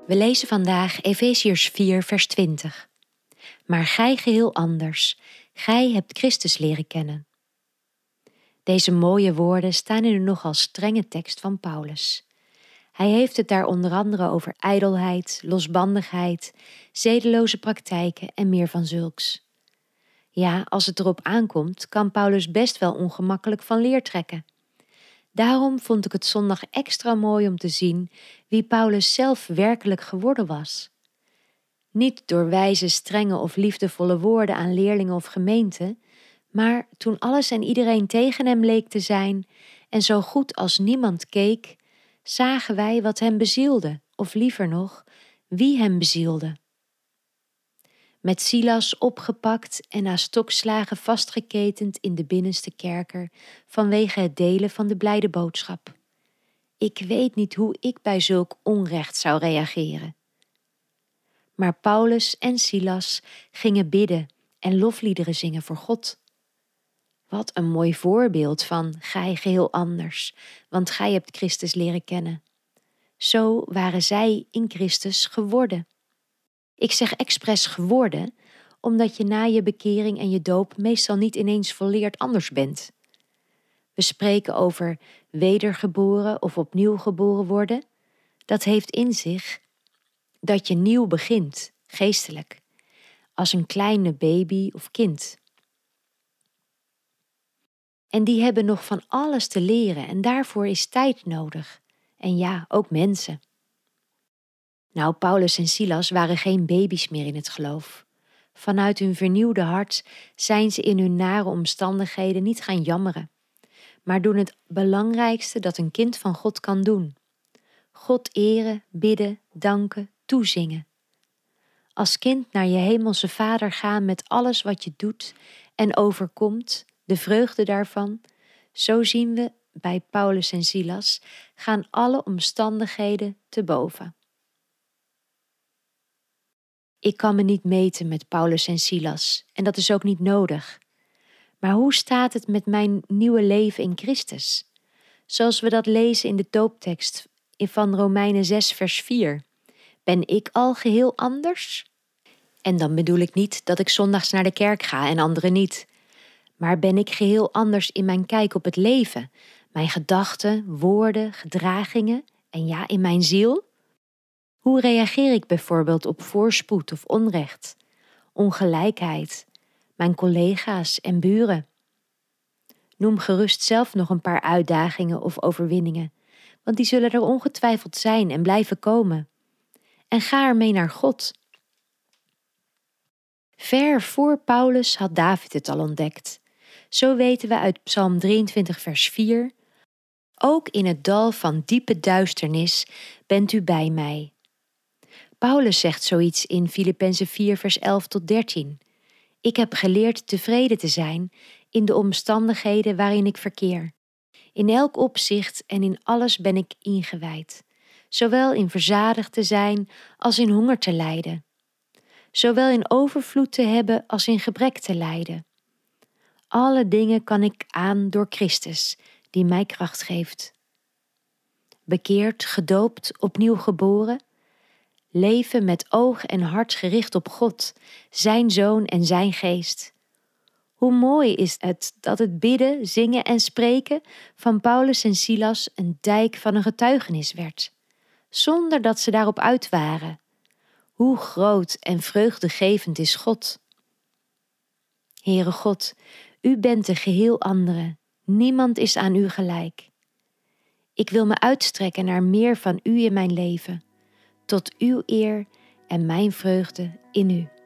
We lezen vandaag Efeziërs 4 vers 20. Maar gij geheel anders, gij hebt Christus leren kennen. Deze mooie woorden staan in een nogal strenge tekst van Paulus. Hij heeft het daar onder andere over ijdelheid, losbandigheid, zedeloze praktijken en meer van zulks. Ja, als het erop aankomt, kan Paulus best wel ongemakkelijk van leer trekken. Daarom vond ik het zondag extra mooi om te zien wie Paulus zelf werkelijk geworden was. Niet door wijze, strenge of liefdevolle woorden aan leerlingen of gemeente, maar toen alles en iedereen tegen hem leek te zijn en zo goed als niemand keek, zagen wij wat hem bezielde, of liever nog, wie hem bezielde. Met Silas opgepakt en na stokslagen vastgeketend in de binnenste kerker vanwege het delen van de blijde boodschap. Ik weet niet hoe ik bij zulk onrecht zou reageren. Maar Paulus en Silas gingen bidden en lofliederen zingen voor God. Wat een mooi voorbeeld van gij geheel anders, want gij hebt Christus leren kennen. Zo waren zij in Christus geworden. Ik zeg expres geworden, omdat je na je bekering en je doop meestal niet ineens volleerd anders bent. We spreken over wedergeboren of opnieuw geboren worden. Dat heeft in zich dat je nieuw begint, geestelijk, als een kleine baby of kind. En die hebben nog van alles te leren en daarvoor is tijd nodig. En ja, ook mensen. Nou, Paulus en Silas waren geen baby's meer in het geloof. Vanuit hun vernieuwde hart zijn ze in hun nare omstandigheden niet gaan jammeren, maar doen het belangrijkste dat een kind van God kan doen. God eren, bidden, danken, toezingen. Als kind naar je hemelse Vader gaan met alles wat je doet en overkomt, de vreugde daarvan, zo zien we bij Paulus en Silas, gaan alle omstandigheden te boven. Ik kan me niet meten met Paulus en Silas en dat is ook niet nodig. Maar hoe staat het met mijn nieuwe leven in Christus? Zoals we dat lezen in de dooptekst van Romeinen 6 vers 4. Ben ik al geheel anders? En dan bedoel ik niet dat ik zondags naar de kerk ga en anderen niet. Maar ben ik geheel anders in mijn kijk op het leven, mijn gedachten, woorden, gedragingen en ja, in mijn ziel? Hoe reageer ik bijvoorbeeld op voorspoed of onrecht, ongelijkheid, mijn collega's en buren? Noem gerust zelf nog een paar uitdagingen of overwinningen, want die zullen er ongetwijfeld zijn en blijven komen. En ga ermee naar God. Ver voor Paulus had David het al ontdekt. Zo weten we uit Psalm 23 vers 4. Ook in het dal van diepe duisternis bent u bij mij. Paulus zegt zoiets in Filippenzen 4 vers 11 tot 13. Ik heb geleerd tevreden te zijn in de omstandigheden waarin ik verkeer. In elk opzicht en in alles ben ik ingewijd. Zowel in verzadigd te zijn als in honger te lijden. Zowel in overvloed te hebben als in gebrek te lijden. Alle dingen kan ik aan door Christus, die mij kracht geeft. Bekeerd, gedoopt, opnieuw geboren. Leven met oog en hart gericht op God, zijn Zoon en zijn Geest. Hoe mooi is het dat het bidden, zingen en spreken van Paulus en Silas een dijk van een getuigenis werd, zonder dat ze daarop uit waren. Hoe groot en vreugdegevend is God. Heere God, u bent de geheel andere, niemand is aan u gelijk. Ik wil me uitstrekken naar meer van u in mijn leven, tot uw eer en mijn vreugde in u.